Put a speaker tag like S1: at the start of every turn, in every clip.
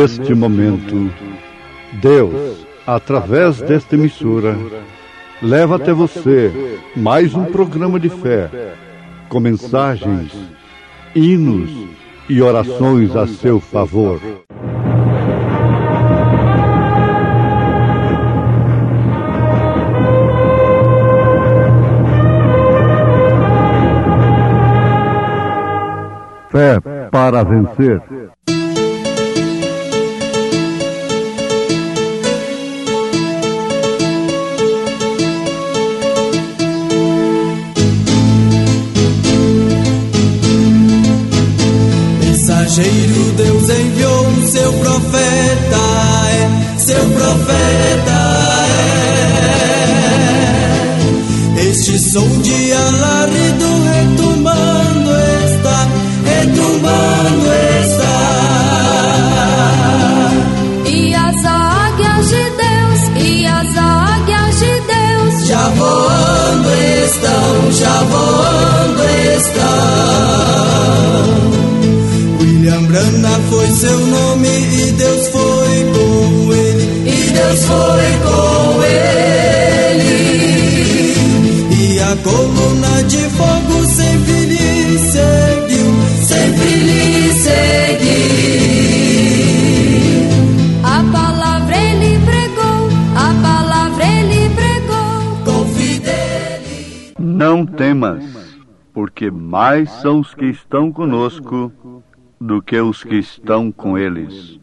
S1: neste momento, Deus, através desta emissora, leva até você mais um programa de fé, com mensagens, hinos e orações a seu favor. Fé para vencer.
S2: Mensageiro, Deus enviou o seu profeta, seu profeta Este som de alarido retumbando está, retumbando está.
S3: E as águias de Deus, e as águias de Deus
S2: já voando estão, já voando estão. William Branham foi seu nome e Deus foi com ele, e Deus foi com ele. E a coluna de fogo sempre lhe seguiu, sempre lhe seguiu.
S3: A palavra ele pregou, a palavra ele pregou
S2: com fidelidade.
S1: Não temas, porque mais são os que estão conosco do que os que estão com eles.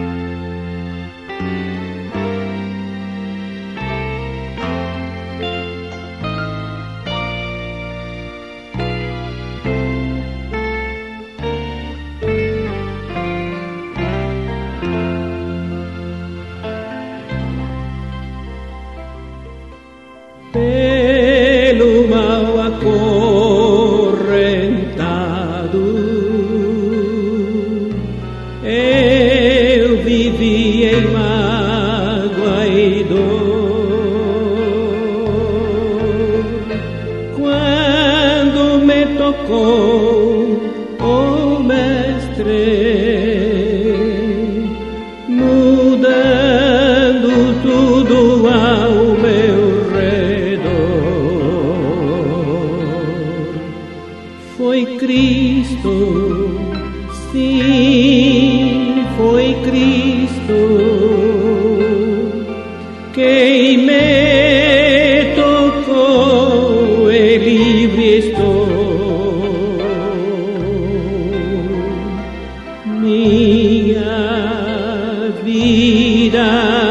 S4: Pelo mal acorrentado, eu vivi em mágoa e dor. Quando me tocou o Mestre, mudando tudo ao meu foi Cristo, sim, foi Cristo quem me tocou e livre estou. Minha vida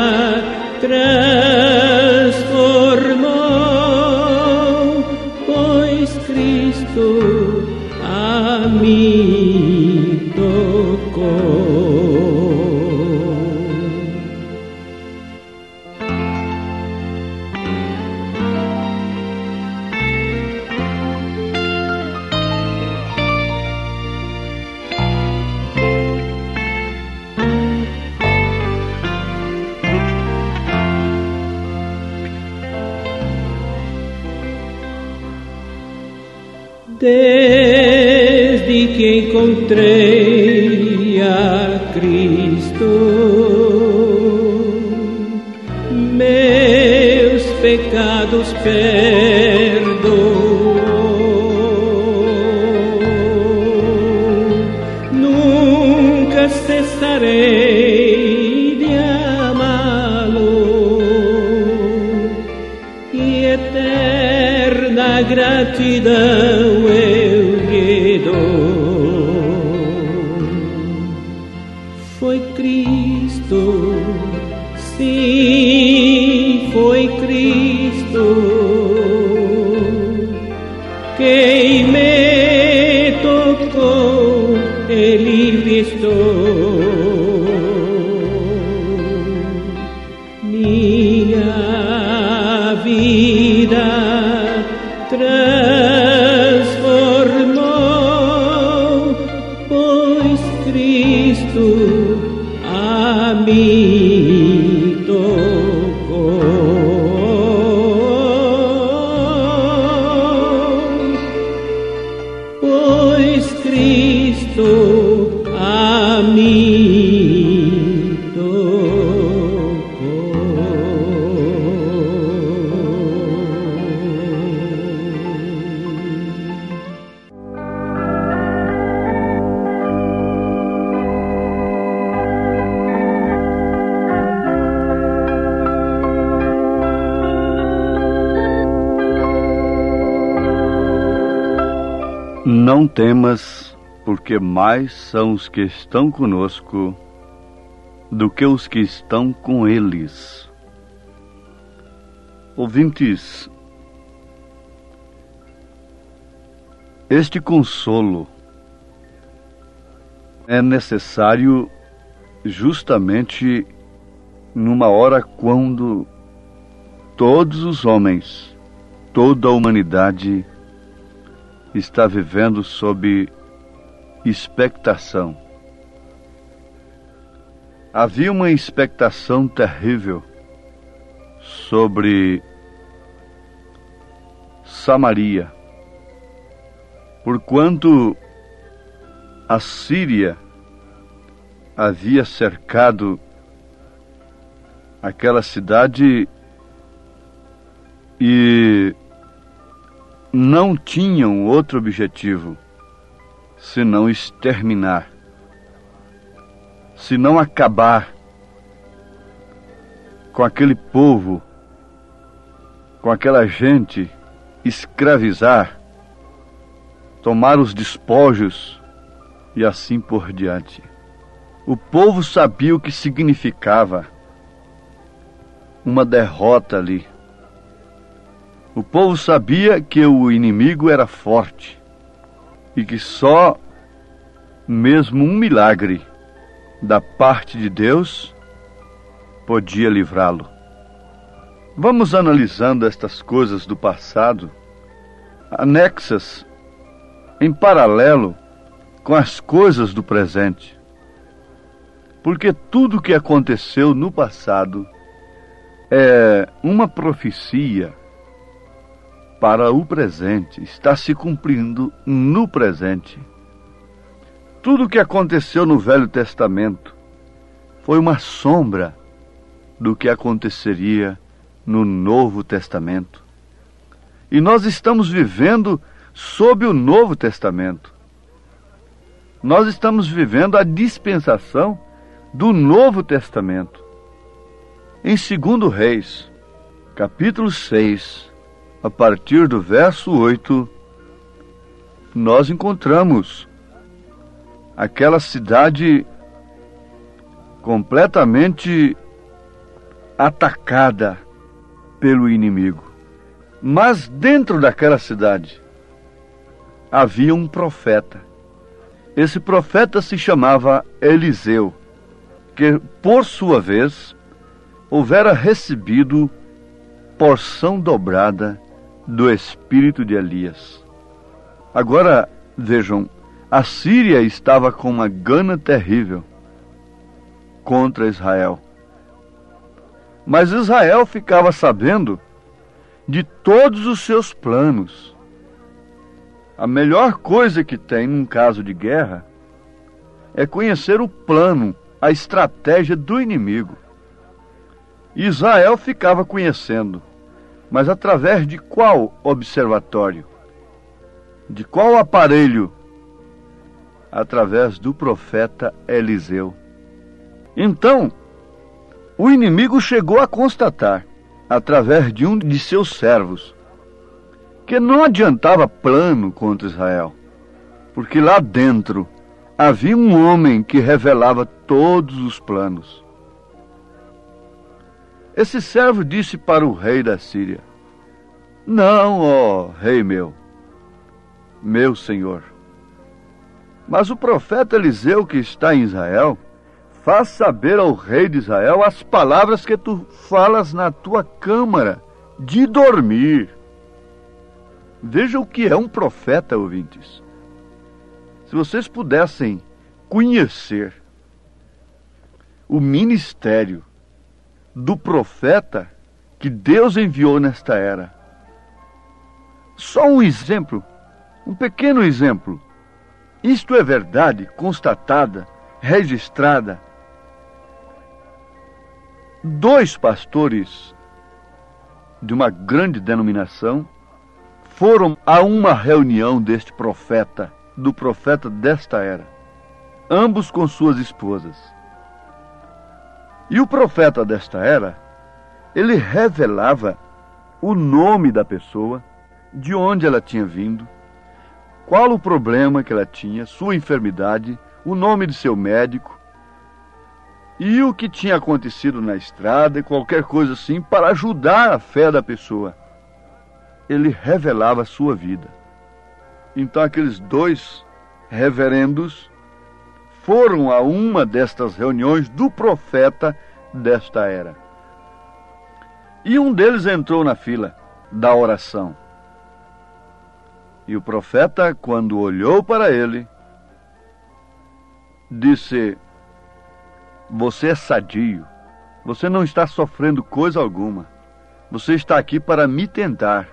S4: transformou, pois Cristo a mim tocou. Desde que encontrei a Cristo, meus pecados perdoou. Nunca cessarei de amá-lo e eterna gratidão foi Cristo, sim, foi Cristo quem me tocou e livre estou. Minha vida transformou, pois Cristo a mim tocou. Pois Cristo a mim
S1: Não temas, porque mais são os que estão conosco do que os que estão com eles. Ouvintes, este consolo é necessário justamente numa hora quando todos os homens, toda a humanidade está vivendo sob expectação. Havia uma expectação terrível sobre Samaria, porquanto a Síria havia cercado aquela cidade e não tinham outro objetivo senão exterminar, senão acabar com aquele povo, com aquela gente, escravizar, tomar os despojos e assim por diante. O povo sabia o que significava uma derrota ali. O povo sabia que o inimigo era forte e que só mesmo um milagre da parte de Deus podia livrá-lo. Vamos analisando estas coisas do passado, anexas em paralelo com as coisas do presente. Porque tudo o que aconteceu no passado é uma profecia para o presente, está se cumprindo no presente. Tudo o que aconteceu no Velho Testamento foi uma sombra do que aconteceria no Novo Testamento. E nós estamos vivendo sob o Novo Testamento. Nós estamos vivendo a dispensação do Novo Testamento. Em 2 Reis, capítulo 6, a partir do verso 8, nós encontramos aquela cidade completamente atacada pelo inimigo. Mas dentro daquela cidade havia um profeta. Esse profeta se chamava Eliseu, que por sua vez houvera recebido porção dobrada do espírito de Elias. Agora, vejam, a Síria estava com uma gana terrível contra Israel. Mas Israel ficava sabendo de todos os seus planos. A melhor coisa que tem num caso de guerra é conhecer o plano, a estratégia do inimigo. Israel ficava conhecendo, mas através de qual observatório? De qual aparelho? Através do profeta Eliseu. Então, o inimigo chegou a constatar, através de um de seus servos, que não adiantava plano contra Israel, porque lá dentro havia um homem que revelava todos os planos. Esse servo disse para o rei da Síria: não, ó rei meu senhor, mas o profeta Eliseu que está em Israel faz saber ao rei de Israel as palavras que tu falas na tua câmara de dormir. Veja o que é um profeta, ouvintes. Se vocês pudessem conhecer o ministério do profeta que Deus enviou nesta era. Só um exemplo, um pequeno exemplo. Isto é verdade, constatada, registrada. 2 pastores de uma grande denominação foram a uma reunião deste profeta, do profeta desta era, ambos com suas esposas. E o profeta desta era, ele revelava o nome da pessoa, de onde ela tinha vindo, qual o problema que ela tinha, sua enfermidade, o nome de seu médico e o que tinha acontecido na estrada e qualquer coisa assim para ajudar a fé da pessoa. Ele revelava a sua vida. Então aqueles 2 reverendos foram a uma destas reuniões do profeta desta era. E um deles entrou na fila da oração. E o profeta, quando olhou para ele, disse: você é sadio, você não está sofrendo coisa alguma, você está aqui para me tentar.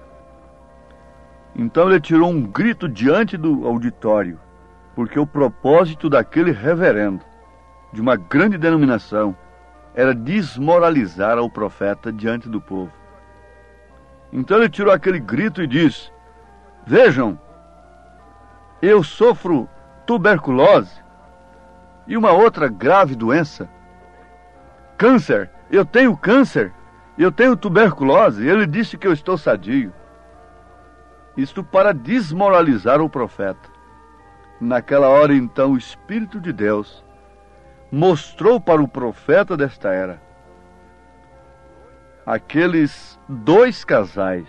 S1: Então ele tirou um grito diante do auditório, porque o propósito daquele reverendo, de uma grande denominação, era desmoralizar o profeta diante do povo. Então ele tirou aquele grito e disse: vejam, eu sofro tuberculose e uma outra grave doença, câncer, eu tenho câncer, eu tenho tuberculose, ele disse que eu estou sadio. Isto para desmoralizar o profeta. Naquela hora, então, o Espírito de Deus mostrou para o profeta desta era aqueles 2 casais,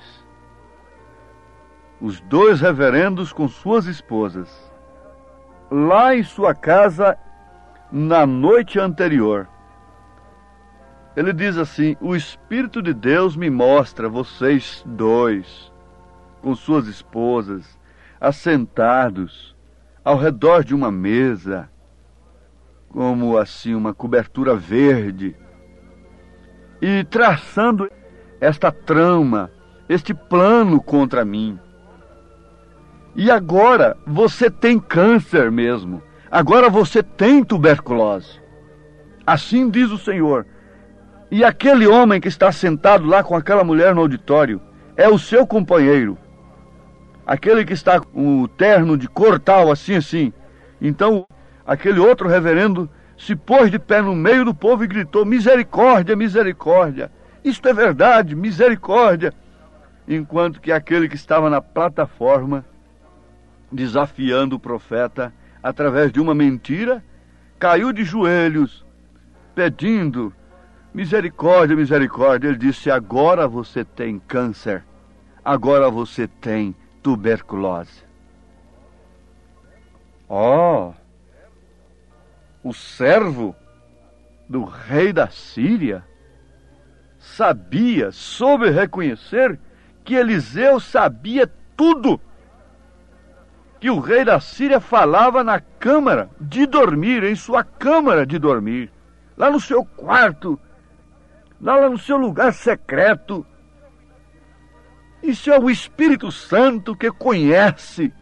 S1: os 2 reverendos com suas esposas, lá em sua casa na noite anterior. Ele diz assim: o Espírito de Deus me mostra vocês 2 com suas esposas, assentados ao redor de uma mesa, como assim uma cobertura verde, e traçando esta trama, este plano contra mim. E agora você tem câncer mesmo, agora você tem tuberculose. Assim diz o Senhor. E aquele homem que está sentado lá com aquela mulher no auditório é o seu companheiro. Aquele que está com o terno de cor tal, assim. Então, aquele outro reverendo se pôs de pé no meio do povo e gritou: misericórdia, misericórdia. Isto é verdade, misericórdia. Enquanto que aquele que estava na plataforma, desafiando o profeta através de uma mentira, caiu de joelhos, pedindo misericórdia, misericórdia. Ele disse: agora você tem câncer, agora você tem tuberculose. O servo do rei da Síria soube reconhecer que Eliseu sabia tudo que o rei da Síria falava na câmara de dormir, em sua câmara de dormir, lá no seu quarto, lá no seu lugar secreto. Isso é o Espírito Santo que conhece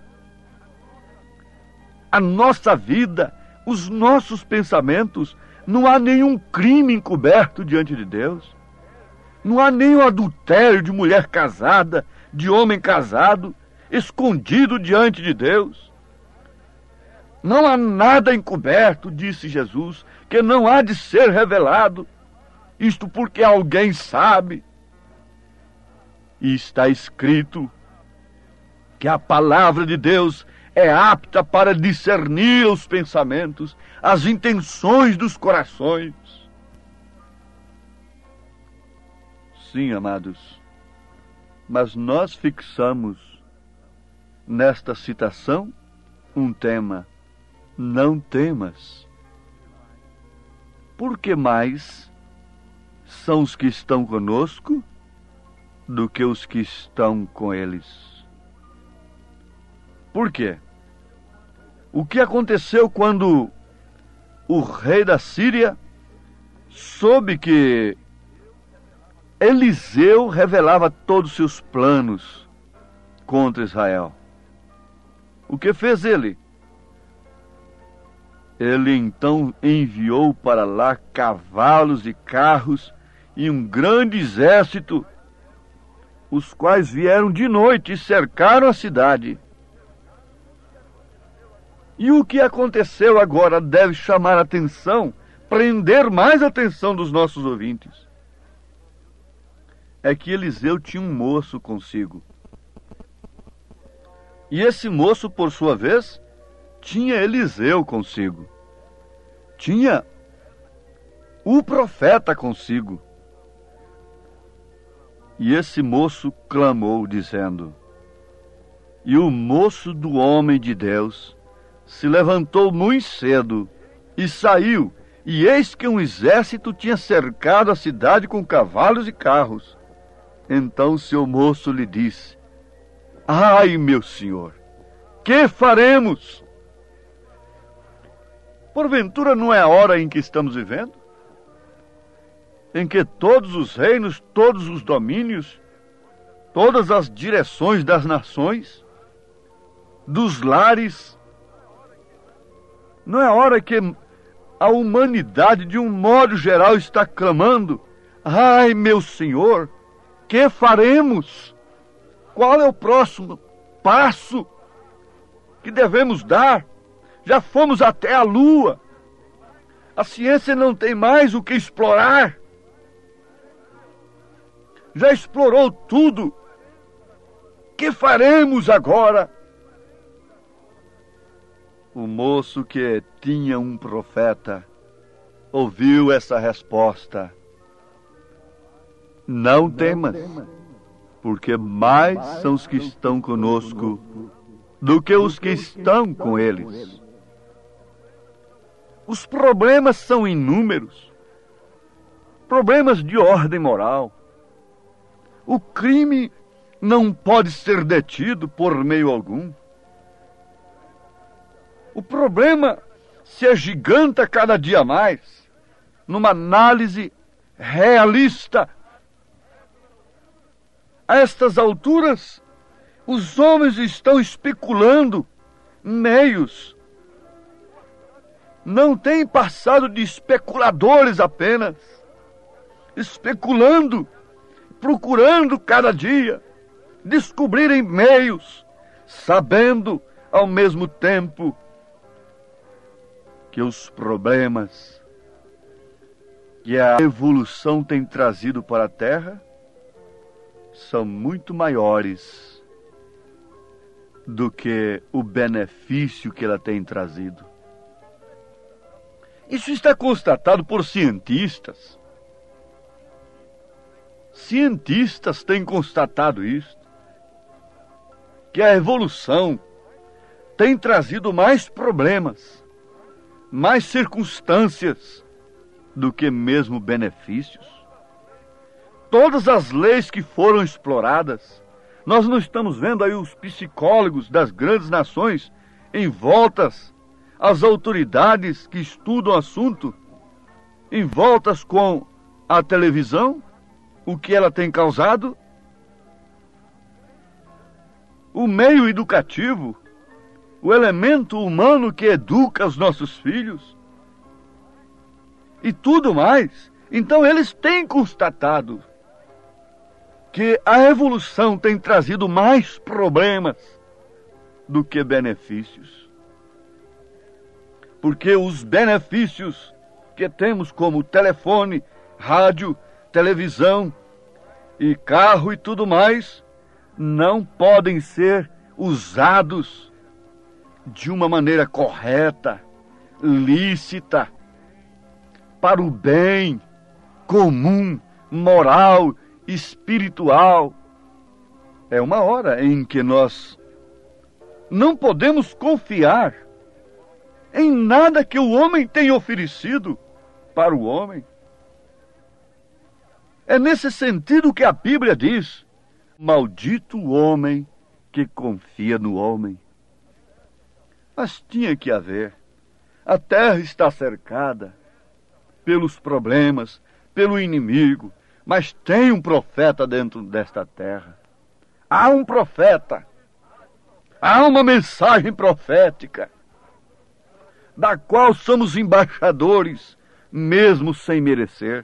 S1: a nossa vida, os nossos pensamentos. Não há nenhum crime encoberto diante de Deus. Não há nenhum adultério de mulher casada, de homem casado, escondido diante de Deus. Não há nada encoberto, disse Jesus, que não há de ser revelado. Isto porque alguém sabe. E está escrito que a palavra de Deus é apta para discernir os pensamentos, as intenções dos corações. Sim, amados, mas nós fixamos nesta citação um tema: não temas. Porque mais são os que estão conosco do que os que estão com eles. Por quê? O que aconteceu quando o rei da Síria soube que Eliseu revelava todos os seus planos contra Israel? O que fez ele? Ele então enviou para lá cavalos e carros e um grande exército, os quais vieram de noite e cercaram a cidade. E o que aconteceu agora deve chamar a atenção, prender mais a atenção dos nossos ouvintes. É que Eliseu tinha um moço consigo. E esse moço, por sua vez, tinha Eliseu consigo. Tinha o profeta consigo. E esse moço clamou, dizendo: e o moço do homem de Deus se levantou muito cedo e saiu, e eis que um exército tinha cercado a cidade com cavalos e carros. Então seu moço lhe disse: ai, meu senhor, que faremos? Porventura não é a hora em que estamos vivendo? Em que todos os reinos, todos os domínios, todas as direções das nações, dos lares, não é a hora que a humanidade, de um modo geral, está clamando: ai, meu Senhor, que faremos? Qual é o próximo passo que devemos dar? Já fomos até a Lua. A ciência não tem mais o que explorar. Já explorou tudo. Que faremos agora? O moço, que tinha um profeta, ouviu essa resposta: não temas, porque mais são os que estão conosco do que os que estão com eles. Os problemas são inúmeros, problemas de ordem moral. O crime não pode ser detido por meio algum. O problema se agiganta cada dia mais, numa análise realista. A estas alturas, os homens estão especulando meios. Não têm passado de especuladores apenas, especulando, procurando cada dia descobrirem meios, sabendo ao mesmo tempo que os problemas que a evolução tem trazido para a Terra são muito maiores do que o benefício que ela tem trazido. Isso está constatado por cientistas. Cientistas têm constatado isso, que a evolução tem trazido mais problemas, mais circunstâncias do que mesmo benefícios. Todas as leis que foram exploradas, nós não estamos vendo aí os psicólogos das grandes nações envoltas, as autoridades que estudam o assunto, envoltas com a televisão, o que ela tem causado? O meio educativo, o elemento humano que educa os nossos filhos e tudo mais. Então eles têm constatado que a evolução tem trazido mais problemas do que benefícios. Porque os benefícios que temos, como telefone, rádio, televisão e carro e tudo mais, não podem ser usados de uma maneira correta, lícita, para o bem comum, moral, espiritual. É uma hora em que nós não podemos confiar em nada que o homem tem oferecido para o homem. É nesse sentido que a Bíblia diz: maldito o homem que confia no homem. Mas tinha que haver. A terra está cercada pelos problemas, pelo inimigo, mas tem um profeta dentro desta terra. Há um profeta. Há uma mensagem profética, da qual somos embaixadores, mesmo sem merecer.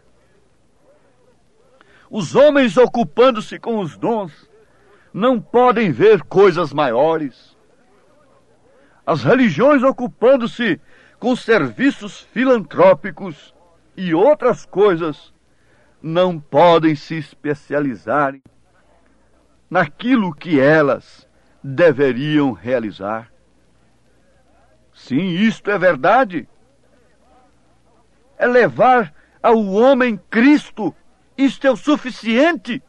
S1: Os homens, ocupando-se com os dons, não podem ver coisas maiores. As religiões, ocupando-se com serviços filantrópicos e outras coisas, não podem se especializar naquilo que elas deveriam realizar. Sim, isto é verdade. É levar ao homem Cristo. Isto é o suficiente.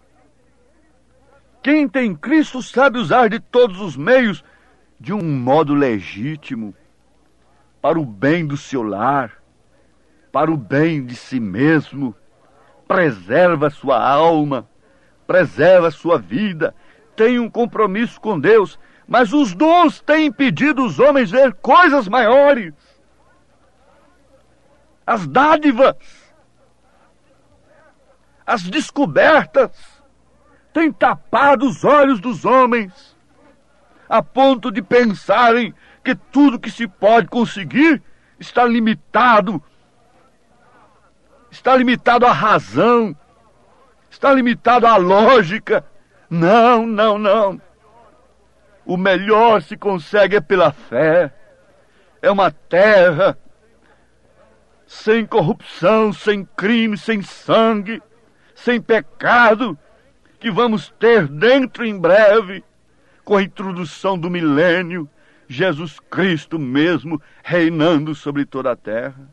S1: Quem tem Cristo sabe usar de todos os meios de um modo legítimo, para o bem do seu lar, para o bem de si mesmo. Preserva sua alma, preserva sua vida, tem um compromisso com Deus, mas os dons têm impedido os homens ver coisas maiores. As dádivas, as descobertas, têm tapado os olhos dos homens, a ponto de pensarem que tudo que se pode conseguir está limitado à razão, está limitado à lógica. Não, não, não. O melhor se consegue pela fé. É uma terra sem corrupção, sem crime, sem sangue, sem pecado, que vamos ter dentro em breve, com a introdução do milênio, Jesus Cristo mesmo reinando sobre toda a terra.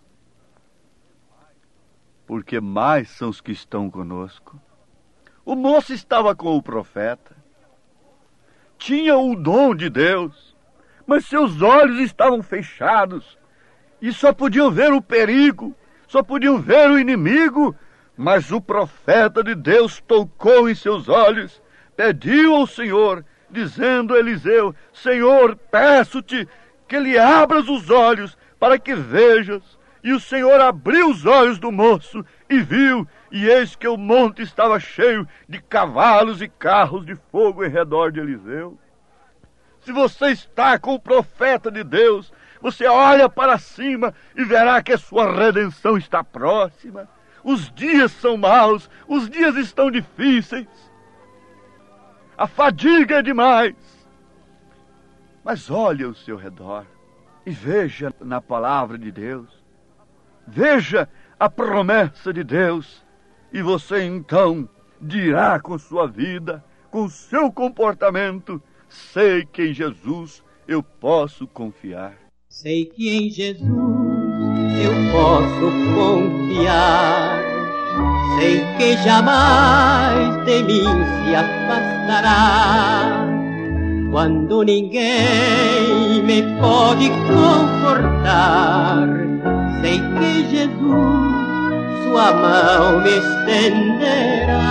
S1: Porque mais são os que estão conosco. O moço estava com o profeta, tinha o dom de Deus, mas seus olhos estavam fechados e só podiam ver o perigo, só podiam ver o inimigo. Mas o profeta de Deus tocou em seus olhos, pediu ao Senhor, dizendo a Eliseu: Senhor, peço-te que lhe abras os olhos para que vejas. E o Senhor abriu os olhos do moço e viu, e eis que o monte estava cheio de cavalos e carros de fogo em redor de Eliseu. Se você está com o profeta de Deus, você olha para cima e verá que a sua redenção está próxima. Os dias são maus, os dias estão difíceis, a fadiga é demais. Mas olhe ao seu redor e veja na palavra de Deus, veja a promessa de Deus, e você então dirá com sua vida, com seu comportamento: sei que em Jesus eu posso confiar.
S4: Sei que em Jesus eu posso confiar. Sei que jamais de mim se afastará. Quando ninguém me pode confortar, sei que Jesus sua mão me estenderá.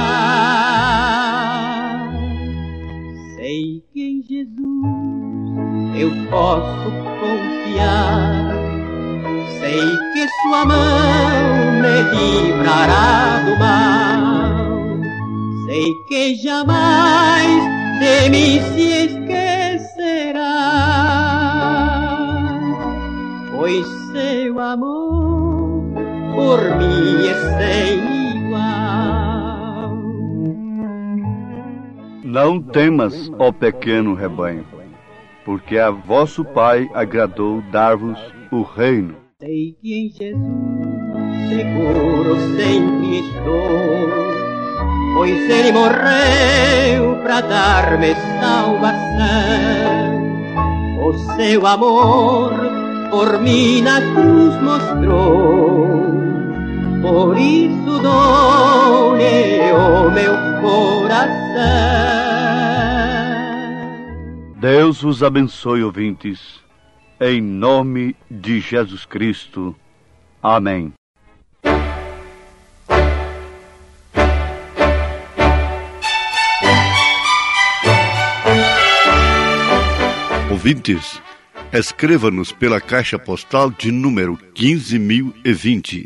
S4: Sei que em Jesus eu posso confiar. Sei que sua mão me livrará do mal. Sei que jamais de mim se esquecerá, pois seu amor por mim é sem igual.
S1: Não temas, ó pequeno rebanho, porque a vosso Pai agradou dar-vos o reino.
S4: Sei que em Jesus seguro sempre estou, pois Ele morreu para dar-me salvação. O seu amor por mim na cruz mostrou, por isso dou-lhe o meu coração.
S1: Deus vos abençoe, ouvintes, em nome de Jesus Cristo. Amém. Ouvintes, escreva-nos pela caixa postal de número 15.020,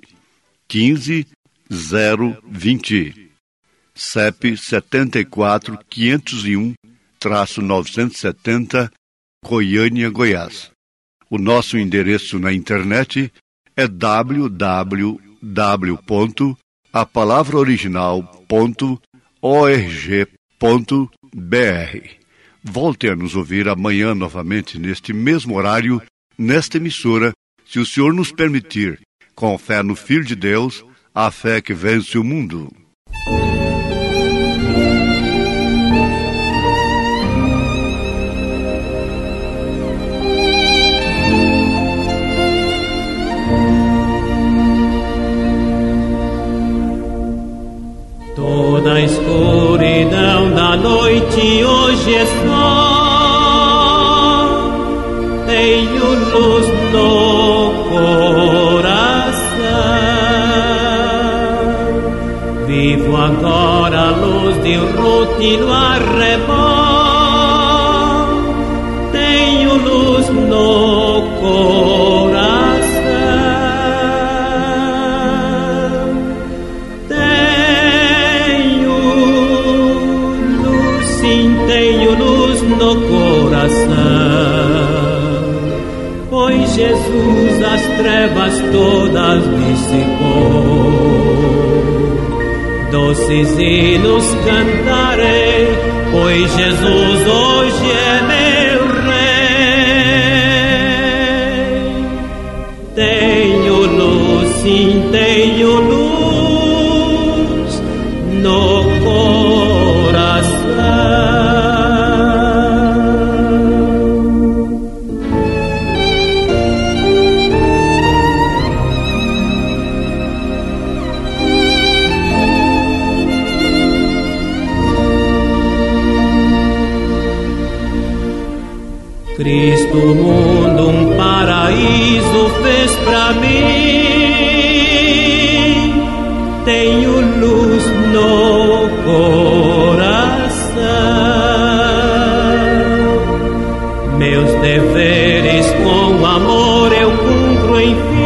S1: 15020, CEP 74.501-970, Goiânia, Goiás. O nosso endereço na internet é www.apalavraoriginal.org.br. Volte a nos ouvir amanhã novamente neste mesmo horário, nesta emissora, se o Senhor nos permitir, com fé no Filho de Deus, a fé que vence o mundo.
S4: noite hoje é só, tenho luz no coração. Vivo agora a luz de Ruth no arrebol, tenho luz no coração. Tenho luz no coração, pois Jesus as trevas todas dissipou. Doces hinos cantarei, pois Jesus hoje é meu Rei. Tenho luz, sim, tenho luz no coração. Cristo, o mundo, um paraíso fez pra mim. Tenho luz no coração. Meus deveres com amor eu cumpro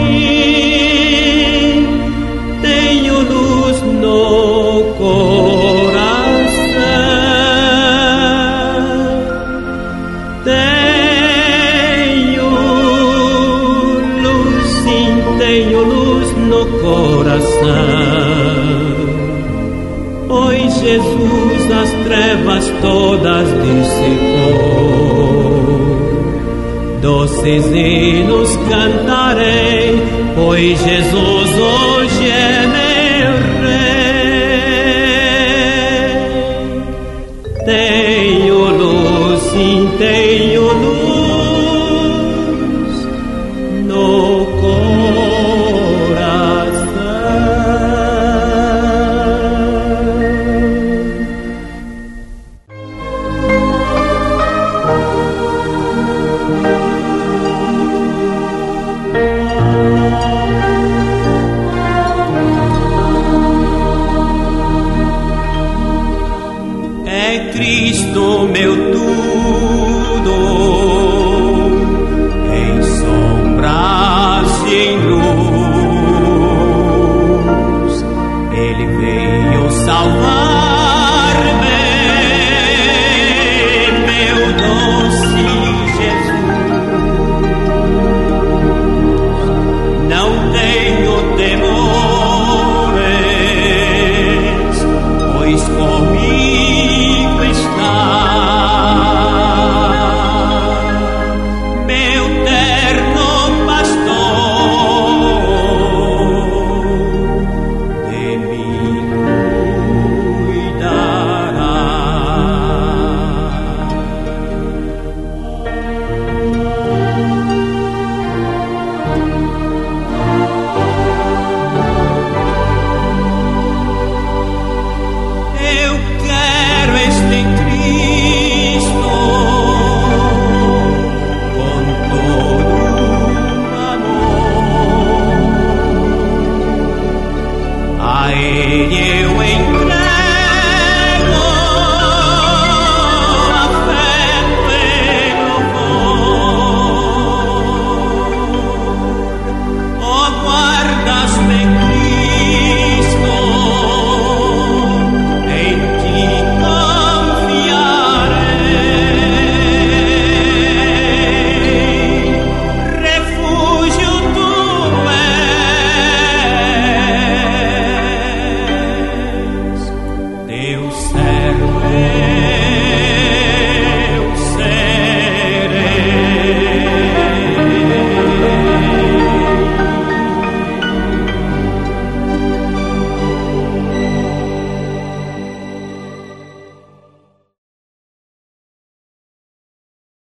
S4: enfim. Tenho luz no coração. Tenho luz no coração, pois Jesus as trevas todas dissipou. Doces hinos cantarei, pois Jesus hoje é meu Rei. Tenho luz, sim, tenho luz no coração. É Cristo meu tudo,